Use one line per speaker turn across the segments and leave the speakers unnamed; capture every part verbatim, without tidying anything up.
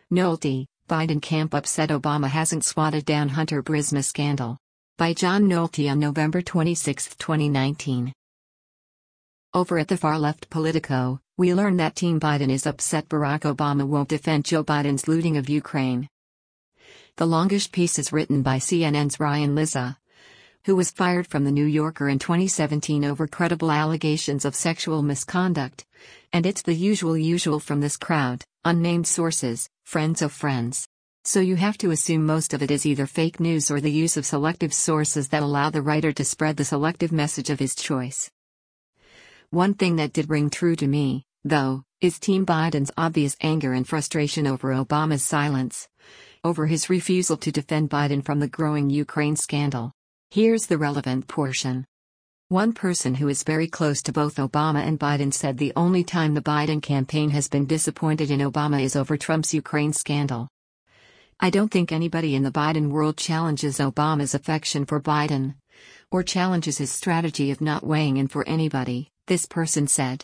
Nolte, Biden camp upset Obama hasn't swatted down Hunter Burisma scandal. By John Nolte on November twenty-sixth, twenty nineteen. Over at the far left Politico, we learn that Team Biden is upset Barack Obama won't defend Joe Biden's looting of Ukraine. The longish piece is written by C N N's Ryan Lizza, who was fired from The New Yorker in twenty seventeen over credible allegations of sexual misconduct, and it's the usual usual from this crowd, unnamed sources, friends of friends. So you have to assume most of it is either fake news or the use of selective sources that allow the writer to spread the selective message of his choice. One thing that did ring true to me, though, is Team Biden's obvious anger and frustration over Obama's silence, over his refusal to defend Biden from the growing Ukraine scandal. Here's the relevant portion. One person who is very close to both Obama and Biden said the only time the Biden campaign has been disappointed in Obama is over Trump's Ukraine scandal. I don't think anybody in the Biden world challenges Obama's affection for Biden, or challenges his strategy of not weighing in for anybody, this person said.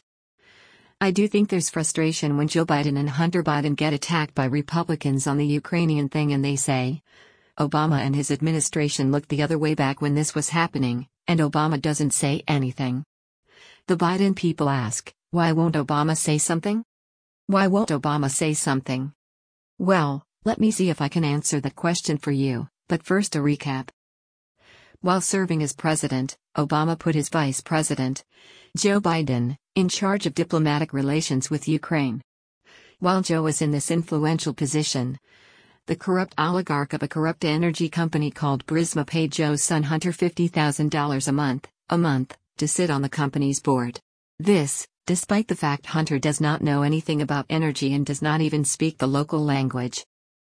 I do think there's frustration when Joe Biden and Hunter Biden get attacked by Republicans on the Ukrainian thing and they say, Obama and his administration looked the other way back when this was happening, and Obama doesn't say anything. The Biden people ask, why won't Obama say something? Why won't Obama say something? Well, let me see if I can answer that question for you, but first a recap. While serving as president, Obama put his vice president, Joe Biden, in charge of diplomatic relations with Ukraine. While Joe was in this influential position, the corrupt oligarch of a corrupt energy company called Burisma paid Joe's son Hunter fifty thousand dollars a month, a month, to sit on the company's board. This, despite the fact Hunter does not know anything about energy and does not even speak the local language.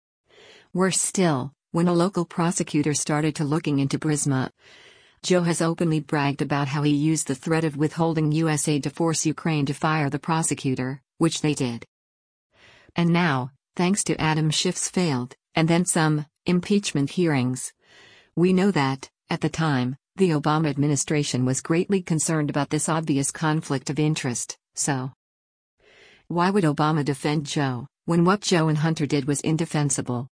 Worse still, when a local prosecutor started to looking into Burisma, Joe has openly bragged about how he used the threat of withholding U S aid to force Ukraine to fire the prosecutor, which they did. And now, thanks to Adam Schiff's failed, and then some, impeachment hearings, we know that, at the time, the Obama administration was greatly concerned about this obvious conflict of interest, so why would Obama defend Joe, when what Joe and Hunter did was indefensible?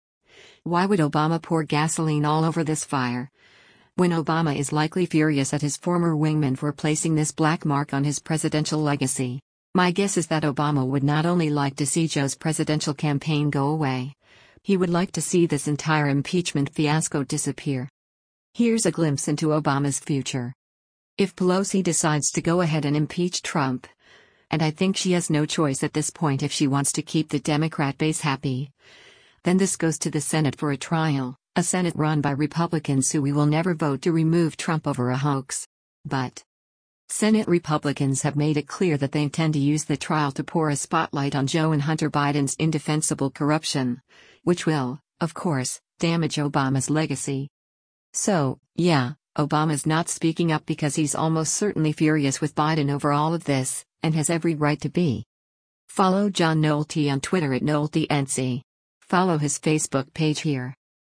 Why would Obama pour gasoline all over this fire, when Obama is likely furious at his former wingman for placing this black mark on his presidential legacy? My guess is that Obama would not only like to see Joe's presidential campaign go away, he would like to see this entire impeachment fiasco disappear. Here's a glimpse into Obama's future. If Pelosi decides to go ahead and impeach Trump, and I think she has no choice at this point if she wants to keep the Democrat base happy, then this goes to the Senate for a trial, a Senate run by Republicans who we will never vote to remove Trump over a hoax. But Senate Republicans have made it clear that they intend to use the trial to pour a spotlight on Joe and Hunter Biden's indefensible corruption, which will, of course, damage Obama's legacy. So, yeah, Obama's not speaking up because he's almost certainly furious with Biden over all of this, and has every right to be. Follow John Nolte on Twitter at NolteNC. Follow his Facebook page here.